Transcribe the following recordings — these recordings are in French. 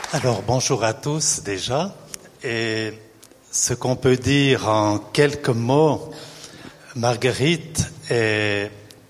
Alors bonjour à tous déjà, et ce qu'on peut dire en quelques mots, Marguerite est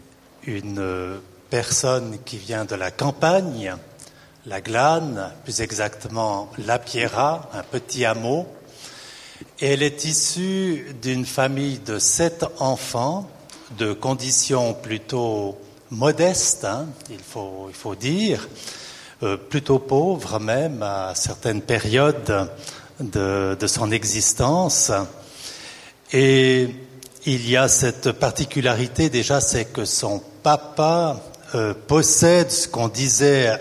une personne qui vient de la campagne, la Glane, plus exactement la Pierrat, un petit hameau, et elle est issue d'une famille de 7 enfants, de conditions plutôt modestes, il faut dire, plutôt pauvre même à certaines périodes de son existence. Et il y a cette particularité déjà, c'est que son papa possède ce qu'on disait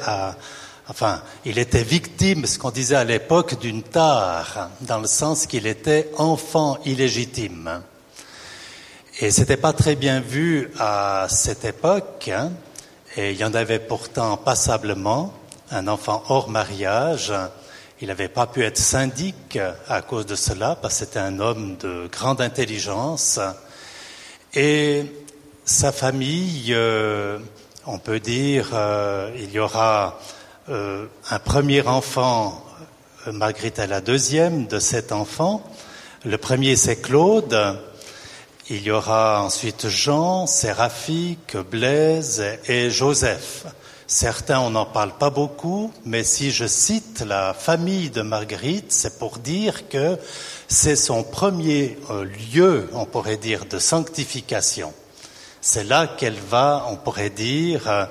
il était victime, ce qu'on disait à l'époque, d'une tare, dans le sens qu'il était enfant illégitime. Et c'était pas très bien vu à cette époque, et il y en avait pourtant passablement. Un enfant hors mariage, il n'avait pas pu être syndic à cause de cela, parce que c'était un homme de grande intelligence. Et sa famille, on peut dire, il y aura un premier enfant, Marguerite est la deuxième de 7 enfants. Le premier, c'est Claude. Il y aura ensuite Jean, Séraphique, Blaise et Joseph. Certains, on n'en parle pas beaucoup, mais si je cite la famille de Marguerite, c'est pour dire que c'est son premier lieu, on pourrait dire, de sanctification. C'est là qu'elle va, on pourrait dire,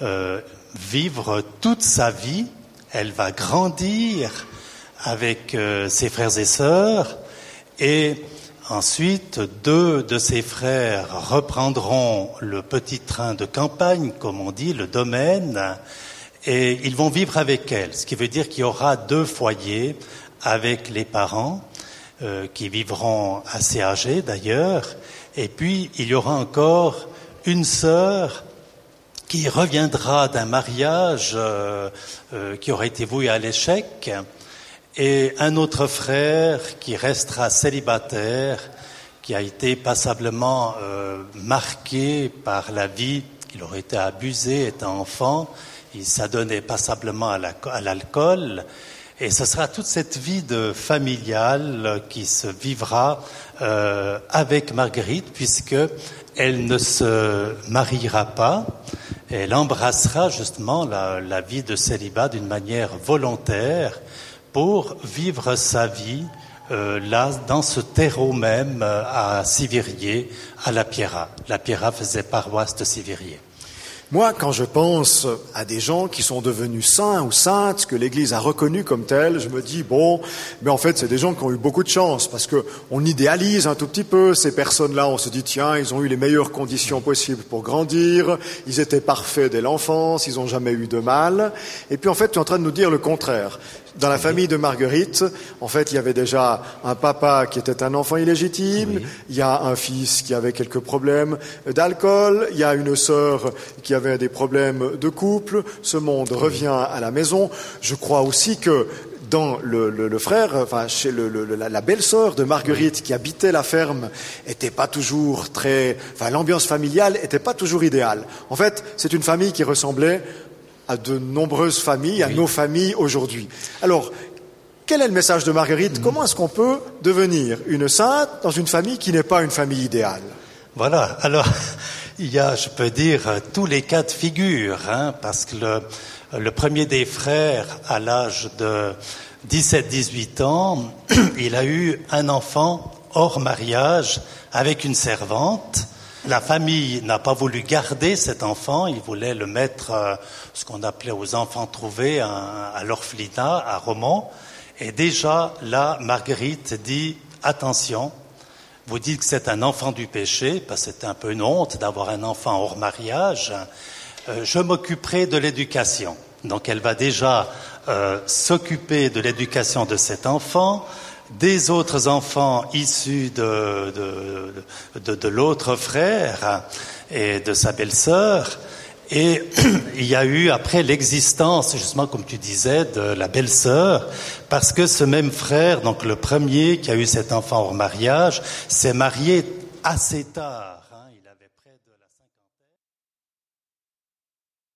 vivre toute sa vie. Elle va grandir avec ses frères et sœurs, et ensuite, 2 de ses frères reprendront le petit train de campagne, comme on dit, le domaine, et ils vont vivre avec elle. Ce qui veut dire qu'il y aura 2 foyers avec les parents, qui vivront assez âgés d'ailleurs. Et puis, il y aura encore une sœur qui reviendra d'un mariage qui aurait été voué à l'échec, et un autre frère qui restera célibataire, qui a été passablement marqué par la vie. Il aurait été abusé étant enfant, il s'adonnait passablement à l'alcool, et ce sera toute cette vie familiale qui se vivra avec Marguerite, puisque elle ne se mariera pas. Elle embrassera justement la vie de célibat d'une manière volontaire, pour vivre sa vie là, dans ce terreau même, à Sivirier, à la Pierrat. La Pierrat faisait paroisse de Sivirier. Moi, quand je pense à des gens qui sont devenus saints ou saintes, que l'Église a reconnus comme tels, je me dis, mais en fait, c'est des gens qui ont eu beaucoup de chance, parce que on idéalise un tout petit peu ces personnes-là, on se dit, tiens, ils ont eu les meilleures conditions possibles pour grandir, ils étaient parfaits dès l'enfance, ils n'ont jamais eu de mal, et puis en fait, tu es en train de nous dire le contraire. Dans la famille de Marguerite, en fait, il y avait déjà un papa qui était un enfant illégitime, il y a un fils qui avait quelques problèmes d'alcool, il y a une sœur qui avait des problèmes de couple, ce monde revient à la maison. Je crois aussi que dans le frère, chez la belle-sœur de Marguerite qui habitait la ferme, était pas toujours l'ambiance familiale était pas toujours idéale. En fait, c'est une famille qui ressemblait à de nombreuses familles, à nos familles aujourd'hui. Alors, quel est le message de Marguerite ? Comment est-ce qu'on peut devenir une sainte dans une famille qui n'est pas une famille idéale ? Voilà, alors, il y a, je peux dire, tous les cas de figure, parce que le premier des frères, à l'âge de 17-18 ans, il a eu un enfant hors mariage avec une servante. La famille n'a pas voulu garder cet enfant, ils voulaient le mettre, ce qu'on appelait aux enfants trouvés, à l'orphelinat, à Romont. Et déjà, là, Marguerite dit, attention, vous dites que c'est un enfant du péché, parce que c'est un peu une honte d'avoir un enfant hors mariage, je m'occuperai de l'éducation. Donc elle va déjà s'occuper de l'éducation de cet enfant, des autres enfants issus de l'autre frère et de sa belle-sœur. Et il y a eu après l'existence, justement comme tu disais, de la belle-sœur, parce que ce même frère, donc le premier qui a eu cet enfant hors mariage, s'est marié assez tard.